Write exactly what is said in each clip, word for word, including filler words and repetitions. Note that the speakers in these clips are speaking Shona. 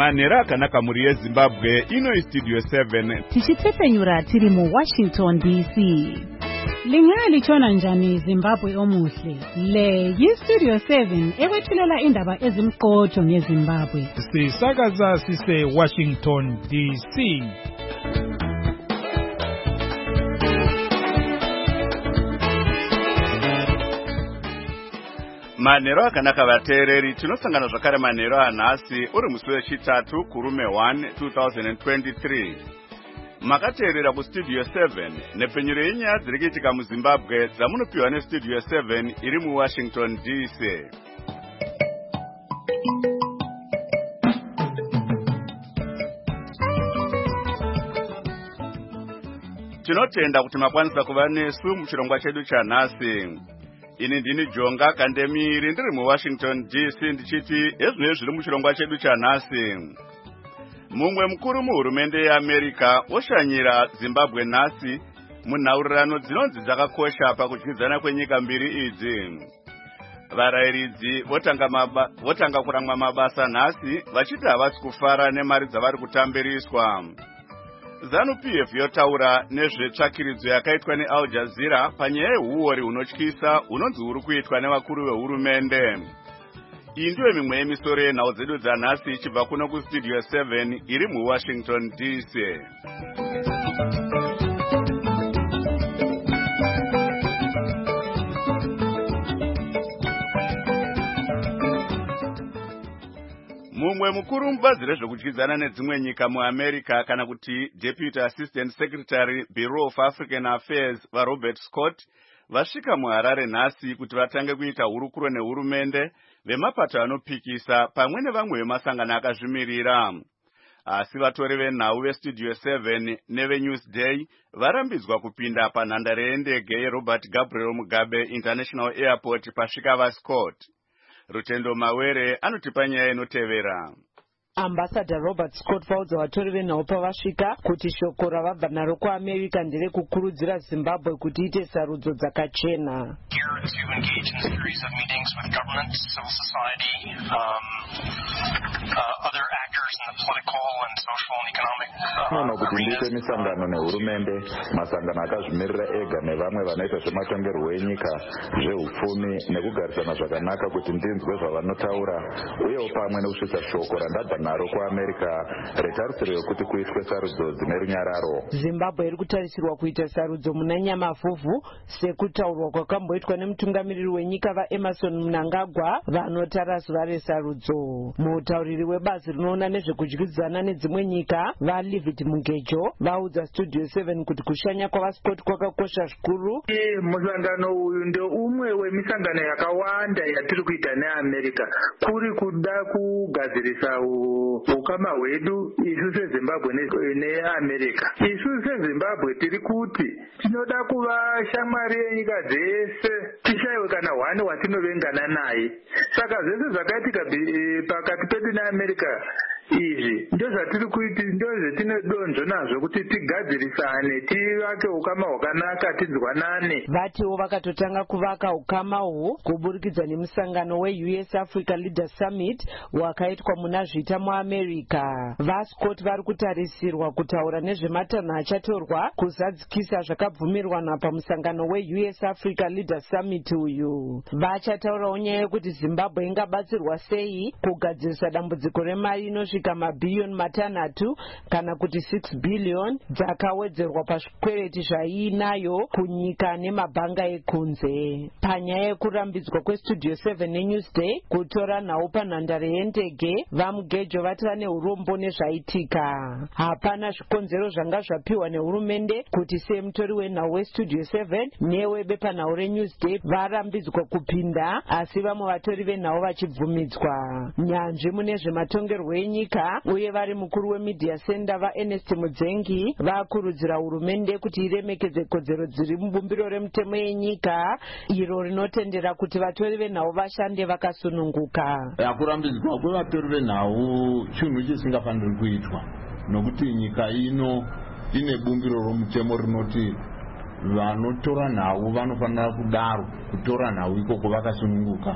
Manera akanaka muri yeZimbabwe ino istudio seven. Tichitepenyura tiri mu Washington D C. Lingali chona njani Zimbabwe omuhle. Le yistudio seven ewethulela indaba ezimqotho ngeZimbabwe. Sisakaza sise Washington D C. Manero akanaka vateereri tinosangana zvakare manero anhasi uri musi wechitatu kurume one two thousand twenty-three. Makateerera kustudio seven nepfenyuro yenyaya dziri kuitika muZimbabwe dzamunopiwa nestudio seven iri muWashington D C. Tinotenda kuti makwanisa kuva nesu muchirongwa chedu chanhasi. Ini ndini Jonga Kandemiri ndiri muWashington D C ndichiti ezvinezvi zviri muchirongwa chedu chanhasi. Mumwe mukuru muhurumende yeAmerica oshanyira Zimbabwe nhasi munhaurirano dzinonzi dzakakosha pakudyidzana kwenyika mbiri idzi. Varayiridzi votanga maba, votanga kuramwa mabasa nhasi vachiti havasi kufara nemari dzavari kutambiriswa. ZANU-P F yotaura nezvetsvakiridzo yakaitwa neAl Jazeera panyaya yehuori hunotyisa hunonzi huri kuitwa nevakuru vehurumende. Iyi ndiyo mimwe yemisoro yenhau dzedu dzanhasi ichibva kuno kustudio seven iri muWashington D C. Mumwe mukuru mubazi rezvokudyidzana nedzimwe nyika muAmerica kana kuti Deputy Assistant Secretary Bureau of African Affairs vaRobert Scott vasvika muHarare nhasi kuti vatange kuita hurukuro nehurumende vemapato anopikisa pamwe nevamwe vemasangano akazvimirira. Asi vatori venhau vestudio seven neveNewsday varambidzwa kupinda panhandare yendege yeRobert Gabriel Mugabe International Airport pasvika vaScott. Rutendo Mawere anotipa nyaya inotevera. Ambassador Robert Scott vaudza vatori venhau pavasvika kuti shoko ravabva naro kuAmerica ndere kukurudzira Zimbabwe kuti ite sarudzo dzakachena. Nono kuti ndiite misangano nehurumende, masangano akazvimirira ega nevamwe vanoita zvematongerwo enyika, zveupfumi nekugarisana zvakanaka kuti ndinzwe zvavanotaura, uyewo pamwe nekusvitsa shoko randabva naro kuAmerica retarisiro yokuti kuitwe sarudzo dzine runyararo. Zimbabwe iri kutarisirwa kuita sarudzo muna Nyamavhuvhu sekutaurwa kwakamboitwa nemutungamiriri wenyika vaEmerson Mnangagwa vanotara zuva resarudzo. Mutauriri webazi rinoona nezvekudyidzana nedzimwe nyika vaLivid Mugejo vaudza studio seven kuti kushanya kwavaScott kwakakosha zvikuru. Musangano uyu ndio umwe wemisangano yakawanda yatiri kuita neAmerica kuri kuda kugadzirisa ukama hwedu isu seZimbabwe neAmerica. Isu seZimbabwe tiri kuti tinoda kuva shamwari yenyika dzese tishayiwe kana hwani watinobengana naye. Saka zvese zvakaitika pakati pedu neAmerica izvi ndio zvatiri kuiti, ndio zvetinodonzvo nazvo kuti tigadzirisane tivake ukama hwakanaka tinzwanane. Vatiwo vakatotanga kuvaka ukama uhu kuburikidza nemusangano weU S Africa Leaders Summit wakaitwa muna Zvita muAmerica. VaScott vari kutarisirwa kutaura nezvematanho achatorwa kuzadzikisa zvakabvumirwana pamusangano weU S Africa Leaders Summit uyu. Vachataurawo nyaya yekuti Zimbabwe ingabatsirwa sei kugadzirisa dambudziko remari inosvika mabhiliyoni matanhatu kana kuti six billion dzakawedzerwa pazvikwereti zvaiinayo kunyika nemabhanga ekunze. Panyaya yekurambidzwa kwestudio seven neNewsday kutora nhau panhandare yendege, vaMugejo vati vane urombo nezvaitika. Hapana zvikonzero zvanga zvapiwa nehurumende kuti semutori wenhau westudio seven newebepanhau reNewsday varambidzwa kupinda, asi vamwe vatori venhau vachibvumidzwa. Nyanzvi mune zvematongerwo enyika uye vari mukuru wemedia center vaErnest Mudzengi vakurudzira hurumende kuti iremekedze kodzero dziri mubumbiro remutemo yenyika iro rinotendera kuti vatori venhau vashande vakasununguka. Kurambidzwa kwevatori venhau chinhu chisingafaniri kuitwa nokuti nyika ino ine bumbiro romutemo rinoti vanotora nhau vanofanira kudaro kutora nhau ikoko vakasununguka.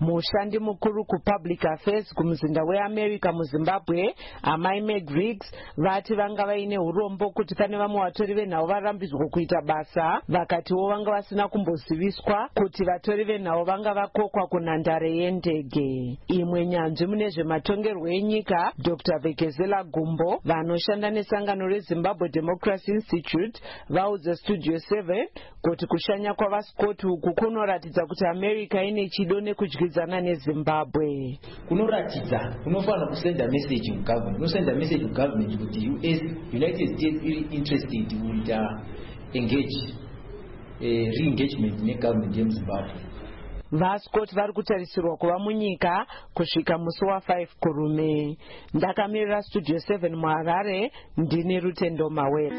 Mushandi mukuru kupublic affairs kumuzinda weAmerica muZimbabwe, amai Meg Riggs, vati vanga vaine urombo kuti pane vamwe vatori venhau varambidzwa kuita basa, vakatiwo vanga vasina kumboziviswa kuti vatori venhau vanga vakokwa kunhandare yendege. Imwe nyanzvi mune zvematongerwo enyika, Doctor Vekezela Gumbo, vanoshanda nesangano reZimbabwe Democracy Institute, vaudza Studio seven kuti kushanya kwavaScott uku kunoratidza kuti America ine chido nekudyidzana neZimbabwe. Kunoratidza kunofanira kusenda message kugovernment, kunosenda message kugovernment kuti U S United States iri interested kuti engage eh, re-engagement negovernment yeMzimbabwe. VaScott vari kutarisirwa kuva munyika kusvika musi wafive kurume. Ndakamirira Studio seven muHarare, ndini Rutendo Mawere.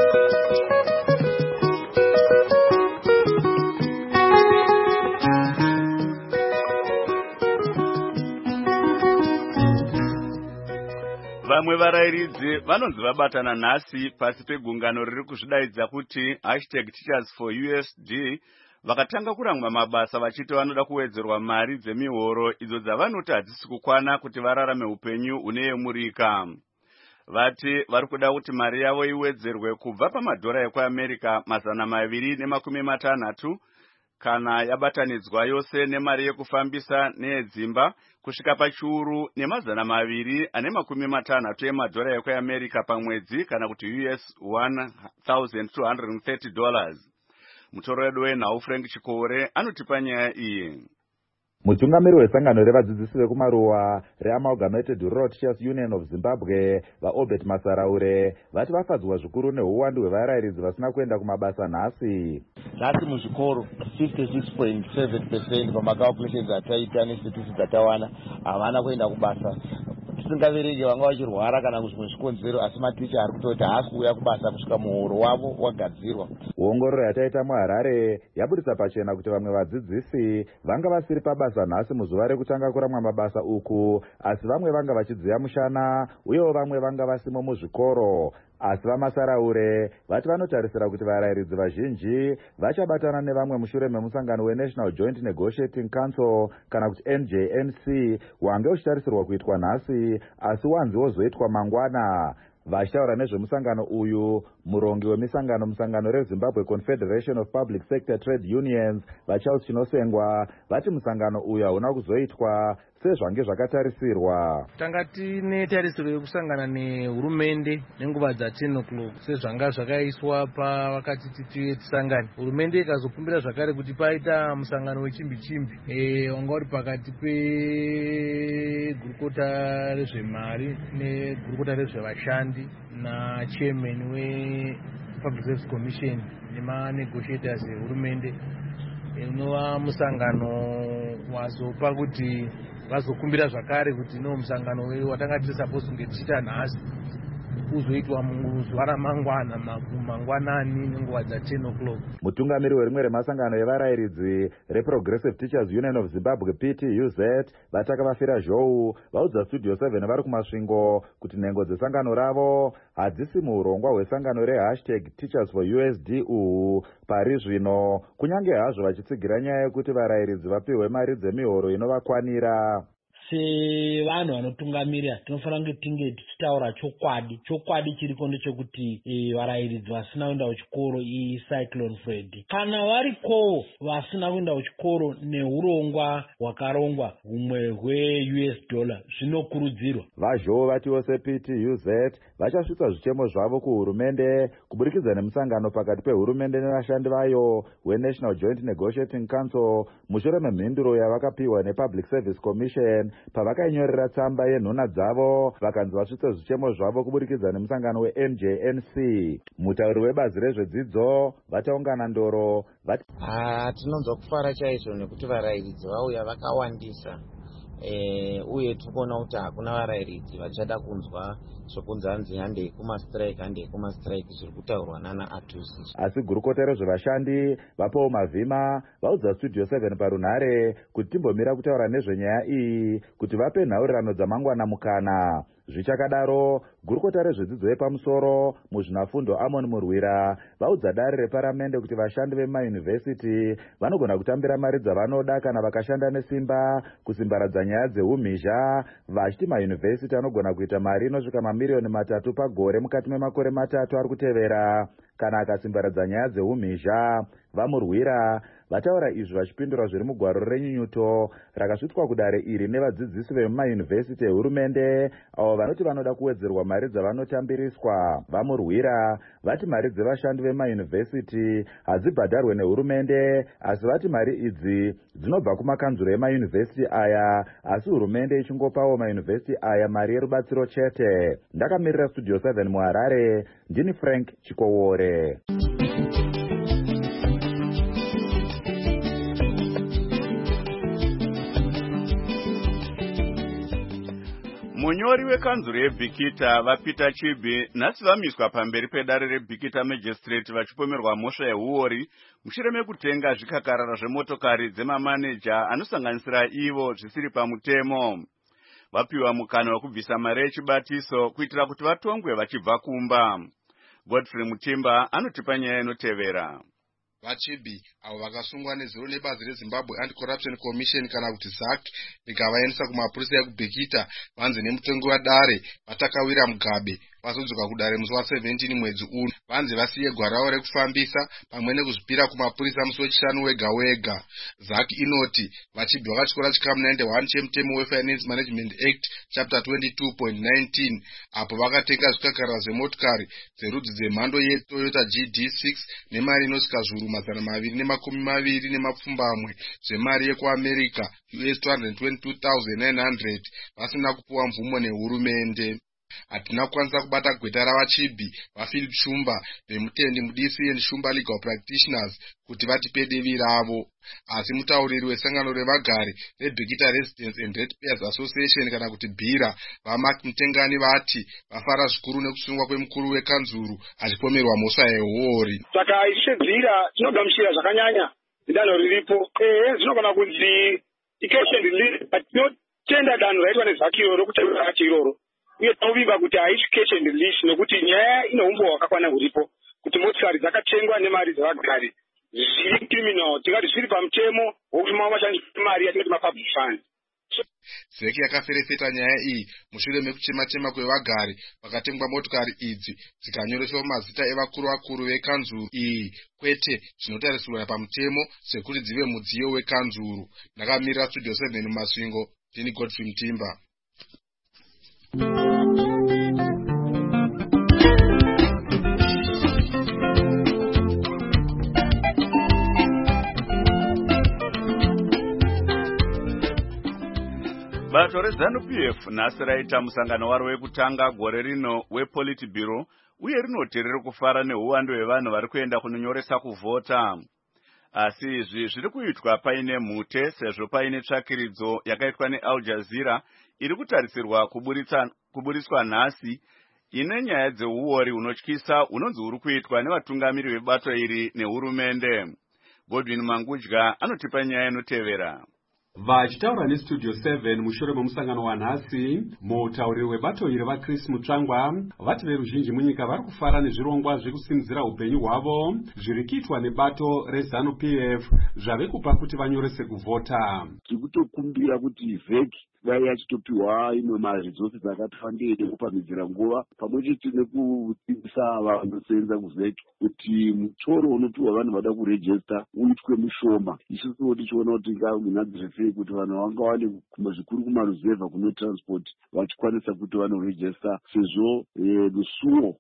Vamwe varairidzi vanonzi vabatana nhasi pasi pegungano riri kuzvidaidza kuti hashtag Teachers for U S D, vakatanga kurangwa mabasa vachiti vanoda kuwedzerwa mari dzemihoro idzo dzavanoti hadzisi kukwana kuti vararame upenyu uneyemurika. Vati vari kuda kuti mari yavo iwedzerwe kubva pamadhora ekuAmerica mazana maviri nemakumi matanhatu kana yabatanidzwa yose nemari yekufambisa neyedzimba kusvika pachiuru nemazana maviri ane makumi matanhatu emadhora ekuAmerica pamwedzi kana kuti U S one thousand two hundred thirty dollars. Mutoredo wenhau Frank Chikore anotipa nyaya iyi. Mutungamiri wesangano revadzidzisi vekumaruwa reAmalgamated Rural Teachers Union of Zimbabwe, vaObert Masaraure, vati vafadzwa zvikuru neuwandu hwevarairidzi vasina kuenda kumabasa nhasi. Nhasi muzvikoro fifty-six point seven percent pamacalculations ataita nestatistics atawana havana kuenda kubasa. Tisingaverenge vanga vachirwara kana kuzvimwe zvikonzero, asi maticha ari kutoti haasi kuuya kubasa kusvika muhoro wavo wagadzirwa. Ongororo yataita muHarare yabudisa pachena kuti vamwe vadzidzisi vanga vasiri pabasa nhasi muzuva rekutanga kuramwa mabasa uku, asi vamwe vanga vachidziya mushana, uyewo vamwe vanga vasimo muzvikoro. Asi vaMasaraure vati vanotarisira kuti varairidzi vazhinji vachabatana nevamwe mushure memusangano weNational Joint Negotiating Council kana kuti N J N C wange uchitarisirwa kuitwa nhasi, asi wanzi wozoitwa mangwana. Vachitaura nezvemusangano uyu, murongi wemisangano musangano reZimbabwe Confederation of Public Sector Trade Unions, vaCharles Chinosengwa, vati musangano uyu hauna kuzoitwa sezvange zvakatarisirwa. Tanga tine tarisiro yekusangana nehurumende nenguva dza-ten o'clock sezvanga zvakaiswa pavakati titiwe tisangane. Hurumende ikazokumbira zvakare kuti paita musangano wechimbi-chimbi e, wanga uri pakati pegurukota rezvemari negurukota rezvevashandi nachairman wePublic Service Commission nemanegotiators ehurumende, unova musangano wazopa kuti vazokumbira zvakare kuti no musangano watanga tiri supposed kunge tichita nhasi uzoitwa muzuva ramangwana mangwanani nenguva dza-ten o'clock. Mutungamiri werimwe remasangano evarairidzi reProgressive Teachers Union of Zimbabwe P T U Z, vataka vafira zhou, vaudza Studio seven vari kumasvingo kuti nhengo dzesangano ravo hadzisi muurongwa hwesangano rehashtag Teachers for U S D uhu pari zvino, kunyange hazvo vachitsigira nyaya yekuti varairidzi vapiwe mari dzemihoro inovakwanira. Sevanhu vanotungamirira tinofanira kunge tinge tichitaura chokwadi. Chokwadi chiriko ndechekuti e, varairidzi vasina kuenda kuchikoro iCyclone Freddy kana varikowo vasina kuenda kuchikoro neurongwa hwakarongwa humwe hwe-U S dollar zvinokurudzirwa. Vazhou vatiwo seP T U Z vachasvitsa zvichemo zvavo kuhurumende kuburikidza nemusangano pakati pehurumende nevashandi vayo weNational Joint Negotiating Council mushure memhinduro yavakapiwa nePublic Service Commission pavakainyorera tsamba yenhuna dzavo vakanzi vasvitse zvichemo zvavo kuburikidza nemusangano weN J N C. Mutauri webazi rezvedzidzo vataungana ndoro vati ah tinonzwa kufara chaizvo nekuti varairidzi vauya vakawandisa e, uye tikuona kuti hakuna varairidzi vachada kunzwa zvokunzi hanzi handei kumastrike handei kumastrike zviri kutaurwa nana Atusi. Asi gurukota rezvevashandi vapawo mavhima vaudza Studio seven parunhare kuti timbomira kutaura nezvenyaya iyi kuti vape nhaurirano dzamangwana mukana. Zvichakadaro, gurukota rezvedzidzo yepamusoro muzvinafundo Amon Murwira vaudza dare reparamende kuti vashandi vemayunivhesiti vanogona kutambira mari dzavanoda kana vakashanda nesimba kusimbaradza nyaya dzeumhizha, vachiti mayunivhesiti anogona kuita mari inosvika mamiliyoni matatu pagore mukati memakore matatu ari kutevera kana akasimbaradza nyaya dzeumhizha. Vamurwira vataura izvi vachipindura zviri mugwaro renyunyuto rakasvitswa kudare iri nevadzidzisi vemumayunivhesiti ehurumende avo vanoti vanoda kuwedzerwa mari dzavanotambiriswa. Vamurwira vati mari dzevashandi vemayunivhesiti hadzibhadharwe nehurumende, asi vati mari idzi dzinobva kumakanzuro emayunivhesiti aya, asi hurumende ichingopawo mayunivhesiti aya mari yerubatsiro chete. Ndakamirira Studio seven muHarare, ndini Frank Chikowore. Munyori wekanzuro yeBhikita vaPeter Chibi nhasi vamiswa pamberi pedare reBhikita Magistrate vachipomerwa mhosva yehuori mushure mekutenga zvikakarara zvemotokari dzemamaneja anosanganisira ivo zvisiri pamutemo. Vapiwa mukana wekubvisa mari yechibatiso kuitira kuti vatongwe vachibva kumba. Godfrey Mutimba anotipa nyaya inotevera. VaChibi avo vakasungwa nezuro nebazi reZimbabwe Anti-Corruption Commission kana kuti Z A C vikavaendesa kumapurisa ekuBhikita vanzi nemutengo wadare vatakawira mugabe vazodzoka kudare musi wa17 mwedzi uno. Vanzi vasiye gwarawo rekufambisa pamwe nekuzvipira kumapurisa musi wechishanu wega wega. Z A C inoti VaChibi vakatyora chikamu ninety-one chemutemo weFinance Management Act chapter twenty-two point nineteen apo vakatenga zvikakarara zvemotokari dzerudzi dzemhando yeToyota G D six nemari inosvika zviuru mazana maviri nemakumi maviri nemapfumbamwe zvemari yekuAmerica U S two hundred twenty-two thousand nine hundred vasina kupuwa mvumo nehurumende. Hatina kukwanisa kubata gweta ravaChibi vaPhilip Shumba vemutendi muD C and Shumba Legal Practitioners kuti vatipe divi ravo, asi mutauriri wesangano revagari reBhikita Residents and Ratepayers Association kana kuti BHIRA vaMark Mutengani vati vafara zvikuru nekusungwa kwemukuru wekanzuru achipomerwa mhosva yehuori. Saka ishe BHIRA tinogamuchira zvakanyanya zidanho riripo. Eh zvinogona kunzi cash and release, but tinotenda danho raitwa nezakiro rokutaura racho iroro. Uye tauvimba kuti haisi cash and release nekuti nyaya ine umbo hwakakwana huripo kuti motikari dzakatengwa nemari dzevagari zviri criminal, tingati zviri pamutemo wokuti mava mashandisa mari yatinoti mapublic fund. Zeki yakaferefeta nyaya iyi mushure mekuchema-chema kwevagari vakatengwa motokari idzi dzikanyoreswa mazita evakuru vakuru vekanzuru iyi kwete zvinotarisirwa pamutemo sekuti dzive mudziyo wekanzuru. Ndakamirira Studio seven muMasvingo, ndini Godfrey Mutimba. Bato reZANU-P F nhasi raita musangano waro wekutanga gore rino wePolitburo uye rinoti riri kufara neuwando hwevanhu vari kuenda kunonyoresa kuvhota. Asi izvi zviri kuitwa paine mhute sezvo paine tsvakiridzo yakaitwa neAl Jazeera iri kutarisirwa kuburiswa nhasi ine nyaya dzeuori hunotyisa hunonzi huri kuitwa nevatungamiri vebato iri nehurumende. Godwin Mangudya anotipa nyaya inotevera. Vachitaura neStudio seven mushure memusangano wanhasi, mutauriri webato iri vaChris Mutsvangwa vati veruzhinji munyika vari kufara nezvirongwa zvekusimudzira upenyu hwavo zviri kuitwa nebato reZANU-P F zvave kupa kuti vanyorese kuvhota. Tiri kutokumbira kuti vheki dai yachitopiwa imwe maresources dzakati wandei nekupamhidzira nguva pamwe chete nekudzidzisa vanosenza kuvheki kuti mutoro unopiwa vanhu vada kurejesta uitwe mushoma. Isusu tichiona kuti ngamunadzire sei kuti vanhu vanga vane zvikuru kumaruzevha kuno transport vachikwanisa kuti vanorejesta sezvo rusuwo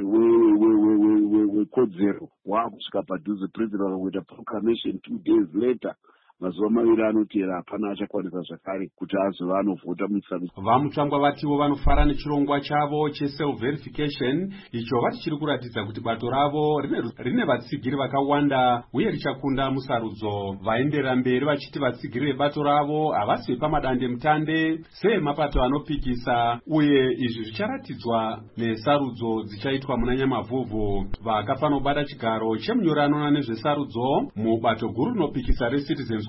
wekodzero waakusvika padhuze. President vakakuita proclamation two days later mazuva maviri anotera hapana achakwanisa zvakare kuti azova anovhota mumusangano. VaMutsvangwa vatiwo vanofara nechirongwa chavo cheself verification icho vati chiri kuratidza kuti bato ravo rine vatsigiri vakawanda uye richakunda musarudzo. Vaenderera mberi vachiti vatsigiri vebato ravo havasi pamadande mutande seemapato anopikisa uye izvi zvicharatidzwa nesarudzo dzichaitwa muna Nyamavhuvhu. Vakafanobata chigaro chemunyori anoona nezvesarudzo mubato guru rinopikisa reCitizens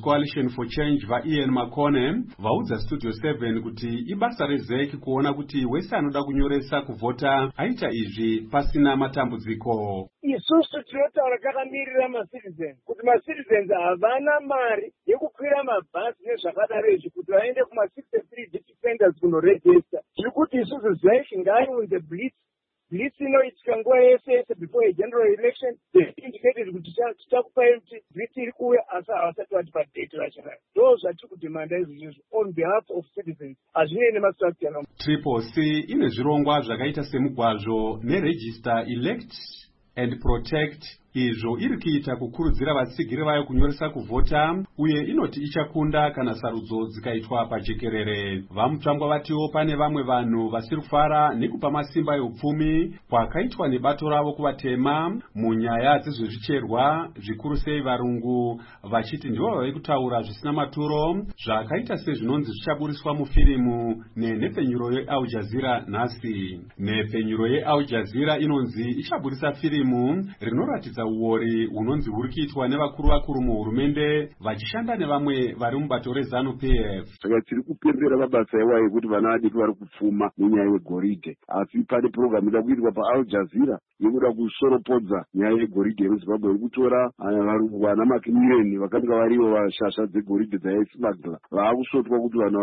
Coalition for Change vaIan Makone vaudza Studio seven kuti ibasa rezeki kuona kuti wese anoda kunyoresa kuvhota aita izvi pasina matambudziko. Isusu tinotaura takamirira macitizens kuti macitizens havana mari yekukwira mabhazi nezvakadaro izvi kuti vaende kuma sixty-three district centers kunoregista. Zviri kuti isusu zeki ngaiunze blitz blitz inoitika nguva yese yese before a general election. They indicated kuti tichakupai kuti blitz iri kuuya asi havasati vati padate vachadaro. Ndo zvatiri kudhimanda izvozvizvo on behalf of citizens. Hazvinei nemastructure. Triple C ine zvirongwa zvakaita semugwazvo neregister elect and protect izvo iri kuita kukurudzira vatsigiri vayo kunyoresa kuvhota uye inoti ichakunda kana sarudzo dzikaitwa pajekerere. Vamutambwa vatiwo pane vamwe vanhu vasiri kufara nekupa masimba eupfumi kwakaitwa nebato ravo kuvatema munyaya dzezvezvicherwa zvikuru sei varungu vachiti ndivo vari kutaura zvisina maturo zvakaita sezvinonzi zvichaburiswa mufirimu nenhepfenyuro yeAl Jazeera nhasi. Nhepfenyuro yeAl Jazeera inonzi ichaburisa firimu rinoratidza uori hunonzi huri kuitwa nevakuru vakuru muhurumende vachishanda nevamwe vari mubato reZANU P F. Saka tiri kupembera mabasa iwayo kuti vana vadiki vari kupfuma nenyaya yegoridhe, asi pane purogiramu ida kuitwa paAl Jazeera yekuda kusoropodza nyaya yegoridhe yemuZimbabwe, iri kutora vana makimiliyoni vakanga varivo vashasha dzegoridhe dzaismagla vaakusvotwa kuti vanhu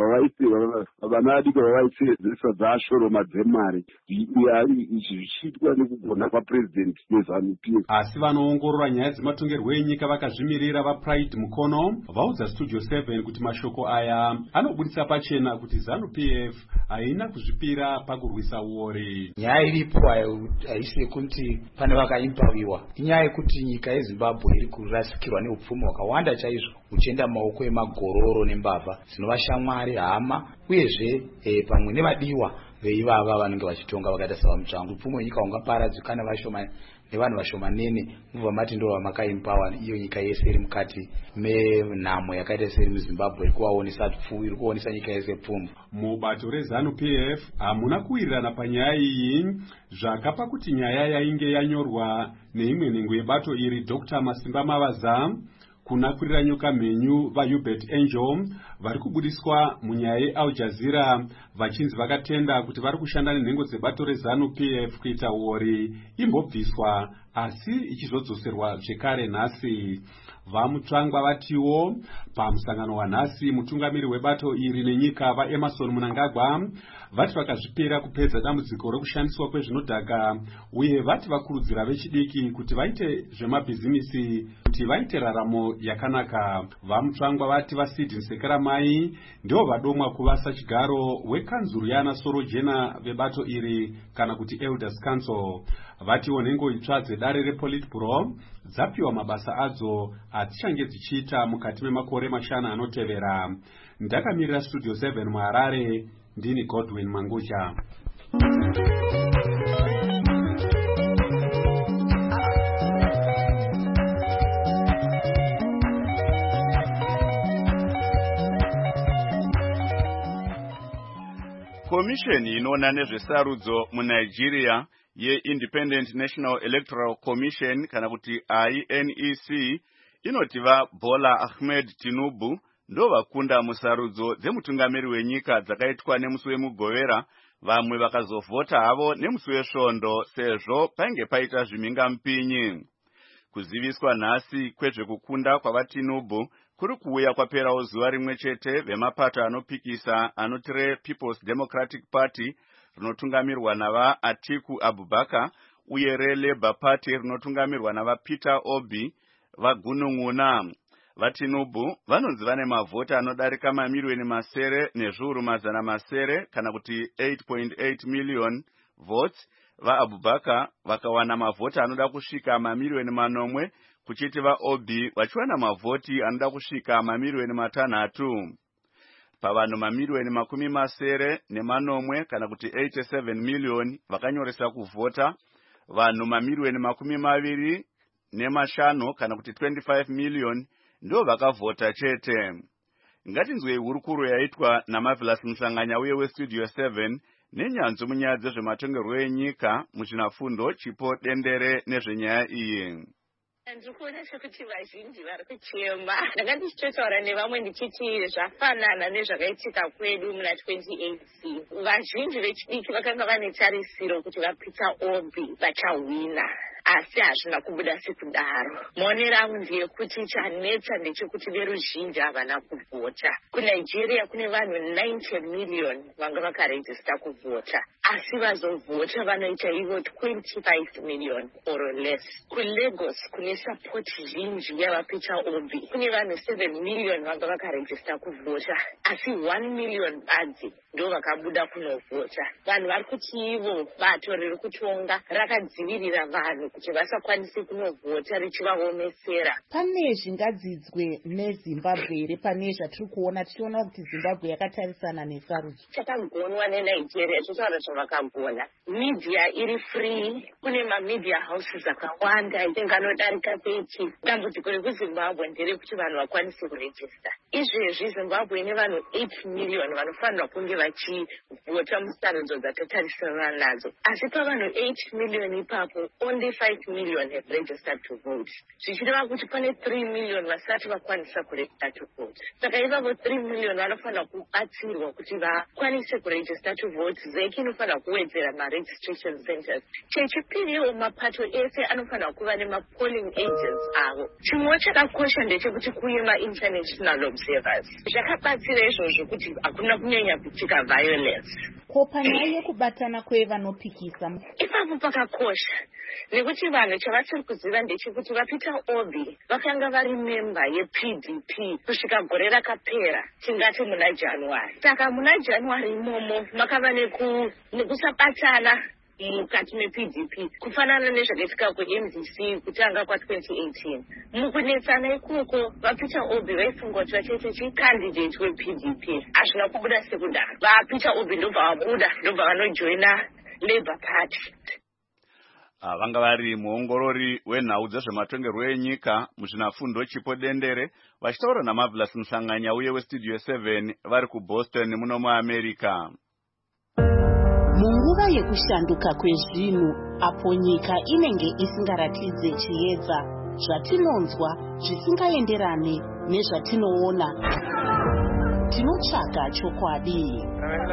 vana vadiki vavaisevedzesa dzaashoroma dzemari. Ari izvi zvichiitwa nekugona kwapurezidendi yeZANU P F. Asi vanoongorora nyaya dzematongerwo enyika vakazvimirira vaPride Mukono vaudza Studio seven kuti mashoko aya anobudisa pachena kuti ZANU P F haina kuzvipira pakurwisa uori. Nyaya iripo haisi kuti pane vakaimpawiwa, inyaya yekuti nyika yeZimbabwe iri kurasikirwa neupfumi hwakawanda chaizvo uchienda mumaoko emagororo nembavha dzinova shamwari, hama uyezve e, pamwe nevadiwa veivava vanenge vachitonga vakaita savamutsvangu. Upfumi hwenyika hungaparadzikana vashoma nevanhu vashomanene mubva mati ndo vamakaimpower iyo nyika yese iri mukati menhamo yakaita seri muZimbabwe iri kuvaonesa pfumi, iri kuonesa nyika yese pfumi. Mubato reZANU P F hamuna kuwirirana panyaya iyi zvakapa kuti nyaya yainge yanyorwa neimwe nhengo yebato iri Doctor Masimba Mavaza kuna kurira nyoka mhenyu vaHubert Angel vari kubudiswa munyaya yeAl Jazeera vachinzi vakatenda kuti vari kushanda nenhengo dzebato reZANU P F kuita uori imbobviswa asi ichizodzoserwa zvekare nhasi. Vamutsvangwa vatiwo pamusangano wanhasi mutungamiri webato iri nenyika vaEmerson Mnangagwa vati vakazvipera kupedza dambudziko rekushandiswa kwezvinodhaka uye vati vakurudzira vechidiki kuti vaite zvemabhizimisi kuti vaite raramo yakanaka. Vamutsvangwa vati vaSydney Sekeramai ndivo vadomwa kuvasa chigaro wekanzuru yana Soro Jena vebato iri kana kuti Elders Council. Vatiwo nhengo itsva dzedare rePolitburo dzapiwa mabasa adzo adzichange dzichiita mukati memakore mashana anotevera. Ndakamirira Studio seven muHarare, ndini Godwin Manguja. Komisheni inoona nezvesarudzo muNigeria yeIndependent National Electoral Commission kana kuti I N E C inoti vaBola Ahmed Tinubu ndo vakunda musarudzo dzemutungamiri wenyika dzakaitwa nemusi wemugovera, vamwe vakazovhota havo nemusi wesvondo sezvo painge paita zvimhingamupinyi. Kuziviswa nhasi kwezvekukunda kwavaTinubu kuri kuuya kwaperawo zuva rimwe chete vemapato anopikisa anoti People's Democratic Party rinotungamirwa nava Atiku Abubakar uye reLabour Party rinotungamirwa nava Peter Obi vagunun'una. VaTinubu vanonzi vane mavhota anodarika mamiliyoni masere nezviuru mazana masere kana kuti eight point eight million votes. VaAbubakar vakawana mavhota anoda kusvika mamiliyoni manomwe kuchiti vaObi vachiwana mavhoti anoda kusvika mamiliyoni matanhatu. Pavanhu mamiliyoni makumi masere nemanomwe kana kuti eighty-seven million vakanyoresa kuvhota, vanhu mamiliyoni makumi maviri nemashanu kana kuti twenty-five million ndo vakavhota chete. Ngatinzwei hurukuro yaitwa naMarvelous Mhlanganya uye weStudio seven nenyanzvi munyaya dzezvematongerwo enyika muchinafundo chipo dendere nezvenyaya iyi. ndikuona sekuti vazhinji vari kuchema. Ndanga ndichitotaura nevamwe ndichiti zvafanana nezvakaitika kwedu muna twenty eighteen. Vazhinji vechidiki vakanga vane tarisiro kuti vapita Obi vachahwina. Asi hazvina kubuda sekudaro. Maonero angu ndeyekuti chanetsa ndechekuti veruzhinji havana kuvhota. KuNigeria kune vanhu ninety million vanga vakarejista kuvhota. Asi vazovhota vanoita ivo twenty-five million or less. KuLagos kune support zhinji yavapita Obi. Kune vanhu seven million vanga vakarejista kuvhota. Asi one million badzi ndo vakabuda kunovhota. Vanhu vari kuti ivo bato riri kutonga rakadzivirira vanhu kuti vasakwanisi kunovhota richivaomesera. Pane zvingadzidzwe neZimbabwe here pane zvatiri kuona tichiona kuti Zimbabwe yakatarisana nesarudzo? Chakagonwa neNigeria chotaura zvavakagona. Media iri free, kune mamedia houses akawanda inganodarika pechi. Dambudziko rekuZimbabwe nderekuti vanhu vakwanise kurejista. Izvezvi Zimbabwe ine vanhu eight million vanofanirwa kunge vachivhota musarudzo dzatatarisana nadzo. Asi pavanhu eight million ipapo only five million have registered to vote. Zvichireva kuti pane three million vasati vakwanisa kuregister to vote. Saka ivavo three million vanofanira kubatsirwa kuti vakwanise kuregister to vote. Zeki inofanira kuwedzera ma-registration centers. Chechipiriwo mapato ese anofanira kuva nema-polling agents avo. Chimwe chakakosha ndechekuti kuuye ma-international observers. Zvakabatsira izvozvo kuti hakuna kunyanya kuitika violence. Ko panyaya yekubatana kwevanopikisa ipapo pakakosha. Nekuti vanhu chavasiri kuziva ndechekuti vapita Obi vakanga vari memba yeP D P kusvika gore rakapera, tingati muna January. Saka muna January imomo makava nekusabatana mukati meP D P kufanana nezvakaitika kuM D C kutanga kwa-twenty eighteen. Mukunetsana ikoko vapita Obi vaifungwa kuti vachaita chicandidate weP D P. Hazvina kubuda sekudaro. Vapita Obi ndobva vabuda ndobva vanojoina Labour Party. Vanga vari muongorori wenhau dzezvematongerwo enyika muzvinafundo Chipo Dendere vachitaura naMarvelous Musanganya uye weStudio seven vari kuBoston muno muAmerica. Munguva yekushanduka kwezvinhu apo nyika inenge isingaratidze chiedza zvatinonzwa zvisingaenderane nezvatinoona, tinotsvaga chokwadi.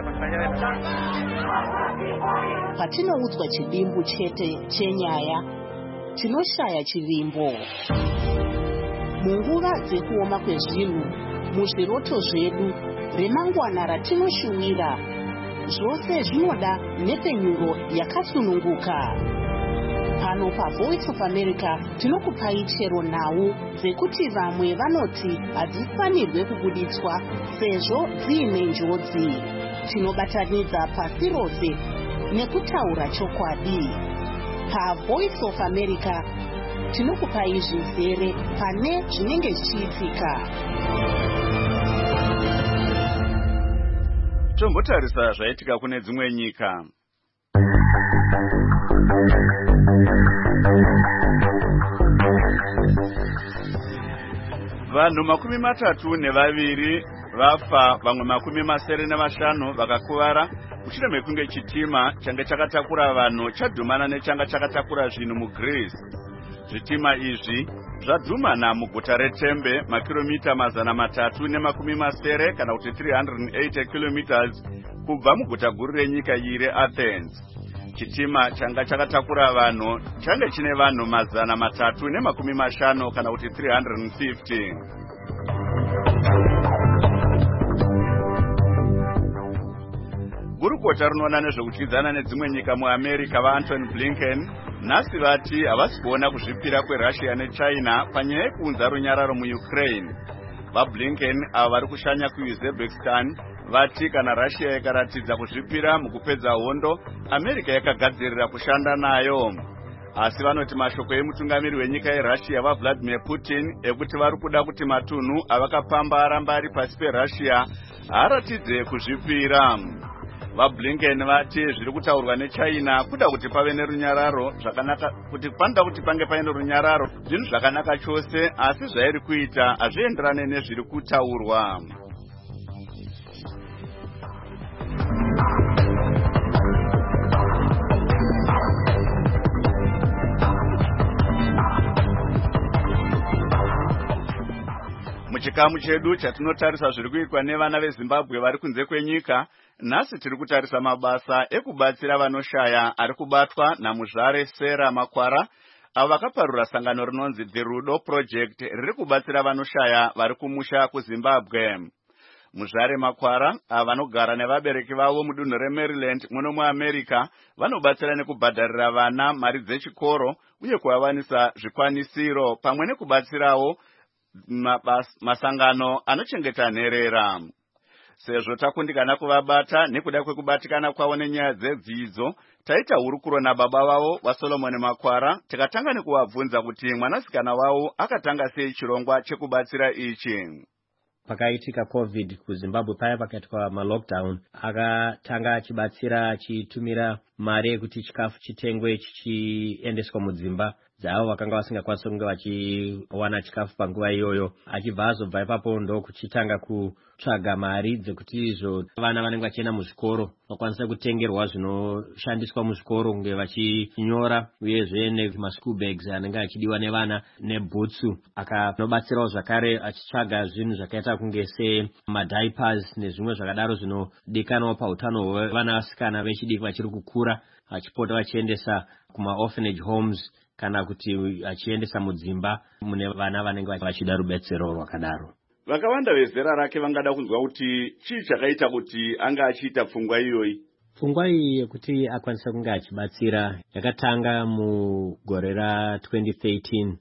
Patinoudzwa chidimbu chete chenyaya, tinoshaya chivimbo. Munguva dzekuoma kwezvinhu, muzviroto zvedu, remangwana ratinoshuwira, zvose zvinoda nhepfenyuro yakasununguka. Pano paVoice of America tinokupai chero nhau dzekuti vamwe vanoti hadzifanirwe kubuditswa sezvo dziine njodzi. Tinobatanidza pasi rose nekutaura chokwadi. PaVoice of America tinokupai zvizere pane zvinenge zvichiitika. Tombotarisa zvaitika kune dzimwe nyika. Vanhu makumi matatu nevaviri vafa, vamwe makumi masere nemashanu vakakuvara mushure mekunge chitima changa chakatakura vanhu chadhumana nechanga chakatakura zvinhu muGreece. Zvitima izvi zvadhumana muguta reTembe, makiromita mazana matatu nemakumi masere kana kuti three hundred eighty kilometers kubva muguta guru renyika iyi reAthens. Chitima changa chakatakura vanhu change chine vanhu mazana matatu nemakumi mashanu kana kuti three hundred fifty. Gurukota rinoona nezvekudyidzana nedzimwe nyika muAmerica vaAntony Blinken nhasi vati havasi kuona kuzvipira kweRussia neChina panyaya yekuunza runyararo muUkraine. VaBlinken ava vari kushanya kuUzbekistan vati kana Russia yakaratidza kuzvipira mukupedza hondo, America yakagadzirira kushanda nayo. Asi vanoti mashoko emutungamiri wenyika yeRussia vaVladimir Putin ekuti vari kuda kuti matunhu avakapamba aramba ari pasi peRussia aratidze kuzvipira. VaBlinken vati zviri kutaurwa neChina kuda kuti pave nerunyararo zvakanaka, kuti panda kuti pange paine runyararo zvinhu zvakanaka chose, asi zvairi kuita hazvienderane nezviri kutaurwa. muchikamu chedu chatinotarisa zviri kuitwa nevana vezimbabwe vari kunze kwenyika, nhasi tiri kutarisa mabasa ekubatsira vanoshaya ari kubatwa namuzvare Sera Makwara, avo vakaparura sangano rinonzi The Rudo Project riri kubatsira vanoshaya vari kumusha kuZimbabwe. Muzvare Makwara, ava vanogara nevabereki vavo mudunhu reMaryland muno muAmerica, vanobatsira nekubhadharira vana mari dzechikoro uye kuvawanisa zvikwanisiro pamwe nekubatsirawo masangano anochengeta nherera. Sezvo takundikana kuvabata nekuda kwekubatikana kwavo nenyaya dzedzidzo, taita hurukuro nababa vavo vaSolomon Makwara, tikatanga nekuvabvunza kuti mwanasikana wavo akatanga sei chirongwa chekubatsira ichi. Pakaitika COVID kuZimbabwe paya pakaitwa malockdown, akatanga achibatsira achitumira mari yekuti chikafu chitengwe chichiendeswa mudzimba dzavo vakanga vasingakwanisi kunge vachiwana chikafu panguva iyoyo. Achibva azobva ipapo ndokuchitanga kutsvaga mari dzekuti izvo vana vanenge vachienda muzvikoro vakwanisa kutengerwa zvinoshandiswa muzvikoro kunge vachinyora, uyezve nemaschool bags anenge achidiwa nevana nebhutsu. Akanobatsirawo zvakare achitsvaga zvinhu zvakaita kunge semadiapers nezvimwe zvakadaro zvinodikanwa pautano hwevana vasikana vechidiki vachiri kukura, achipota vachiendesa kumaorphanage homes kana kuti achiendesa mudzimba mune vana vanenge vachida rubetsero rwakadaro. Vakawanda vezera rake vangada kunzwa kuti chii chakaita kuti anga achiita pfungwa iyoyi. Pfungwa iyi yekuti akwanisa kunge achibatsira yakatanga mugore ra twenty thirteen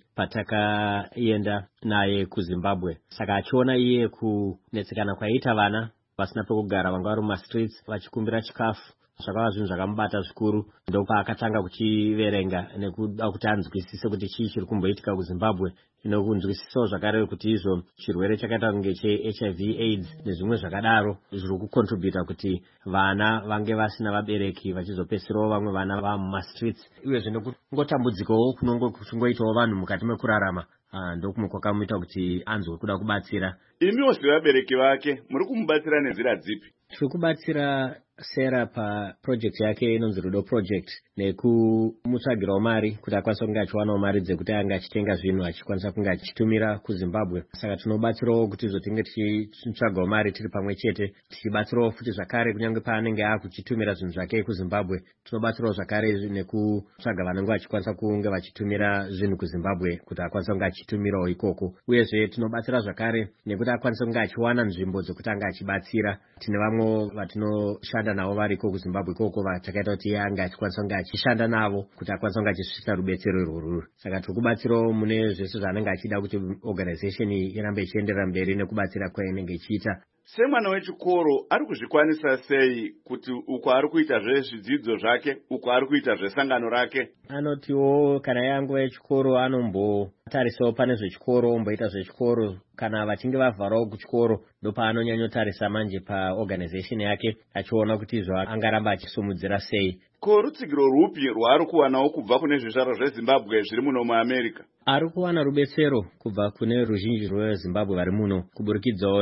patakaenda naye kuZimbabwe. Saka achiona iye kunetsekana kwaita vana vasina pekugara, vanga vari mumastreets vachikumbira chikafu, zvakava zvinhu zvakamubata zvikuru. Ndopaakatanga kuchiverenga nekuda kuti anzwisise kuti chii chiri kumboitika kuZimbabwe, nokunzwisisawo zvakare kuti izvo chirwere chakaita kunge che-H I V AIDS nezvimwe zvakadaro zviri kukontributa kuti vana vange vasina vabereki vachizopesirawo vamwe vana vamumastreets, uyezve nekungotambudzikawo kunongo kuchingoitawo vanhu mukati mekurarama. Ndokumwe kwakamuita kuti anzwe kuda kubatsira. Imiwo sevabereki vake muri kumubatsira nenzira dzipi? Tiri kubatsira Sera paproject yake inonzi Rudo Project nekumutsvagirawo mari kuti akwanisa kunge achiwanawo mari dzekuti anga achitenga zvinhu achikwanisa kunge achitumira kuZimbabwe. Saka tinobatsirawo kuti zotinge tichitsvagawo mari tiri pamwe chete, tichibatsirawo futi zvakare kunyange paanenge akuchitumira zvinhu zvake kuZimbabwe. Tinobatsirawo zvakare nekutsvaga vanenge vachikwanisa kunge vachitumira zvinhu kuZimbabwe kuti akwanisa kunge achitumirawo ikoko. Uyezve tinobatsira zvakare nekuti akwanisa kunge achiwana nzvimbo dzekuti anga achibatsira. Tine vamwe vatinoshanda navo variko kuZimbabwe ikoko vatakaita kuti anga achikwanisa kunge achishanda navo kuti akwanisa kunge achisvitsa rubetsero irworwo. Saka tiri kubatsirawo mune zvese zvaanenge achida kuti organization irambe ichienderera mberi nekubatsira kwainenge ichiita. Semwana wechikoro ari kuzvikwanisa sei kuti uko ari kuita zvezvidzidzo zvake, uko ari kuita zvesangano rake? Anotiwo kana yanguva yechikoro anombotarisawo pane zvechikoro, omboita zvechikoro. Kana vachinge vavharawo kuchikoro ndopaanonyanyotarisa manje paorganization yake achiona kuti izvo angaramba achisumudzira sei. Ko rutsigiro rupi rwaari kuwanawo kubva kune zvizvaro zveZimbabwe zviri muno muAmerica? Ari kuwana rubetsero kubva kune ruzhinji rweZimbabwe vari muno, kuburikidzawo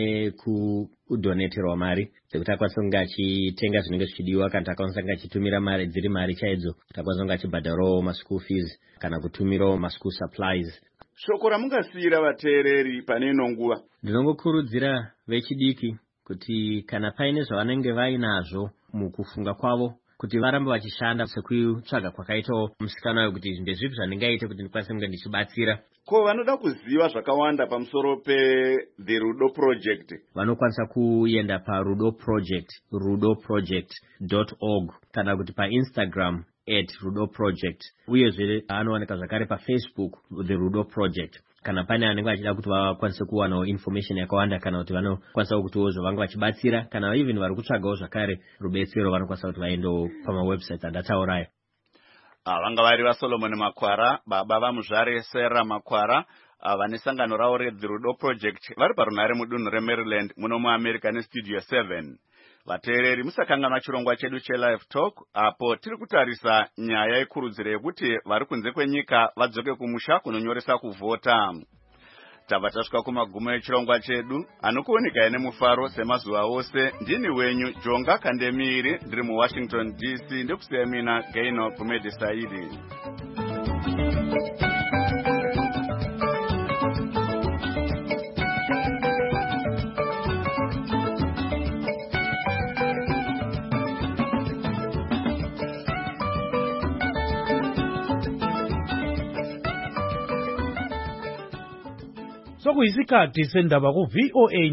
nekudhoneterwa mari dzekuti akwanisa kunge achitenga zvinenge zvichidiwa, kana akwanisa kunge achitumira mari dziri mari chaidzo kuti akwanisa kunge achibhadharawo maschool fees kana kutumirawo maschool supplies. Shoko ramungasiyira vateereri pane ino nguva? Ndinongokurudzira vechidiki kuti kana paine zvavanenge vainazvo mukufunga kwavo kuti varambe vachishanda sekutsvaga kwakaitawo musikana wayo kuti ndezvipi zvandingaite kuti ndikwanise kunge ndichibatsira. Ko vanoda kuziva zvakawanda pamusoro peThe Rudo Project vanokwanisa kuenda parudo project rudo project dot org kana kuti paInstagram at Rudo Project, uyezve anowanika zvakare paFacebook The Rudo Project. Kana pane anenge achida kuti vakwanise kuwanawo information yakawanda kana kuti vanokwanisa kutiwo zvavanga vachibatsira, kana even vari kutsvagawo zvakare rubetsero vanokwanisa kuti vaendewo pamawebsite andataurayo. Vanga vari vaSolomon Makwara, baba vamuzvare Sera Makwara, vane sangano ravo reThe Rudo Project vari parunhare mudunhu reMaryland muno muAmerica neStudio seven. Vateereri musakanganwa chirongwa chedu cheLive Talk, apo tiri kutarisa nyaya ikurudziro yekuti vari kunze kwenyika vadzoke kumusha kunonyoresa kuvhota. Tabva tasvika kumagumo echirongwa chedu, anokuoneka nemufaro semazuva ose. Ndini wenyu Jonga Kandemiri, ndiri muWashington D C, ndikusiya mina Gaino Kumedi Saidi. sokuyisikhathi sendaba ku-V O A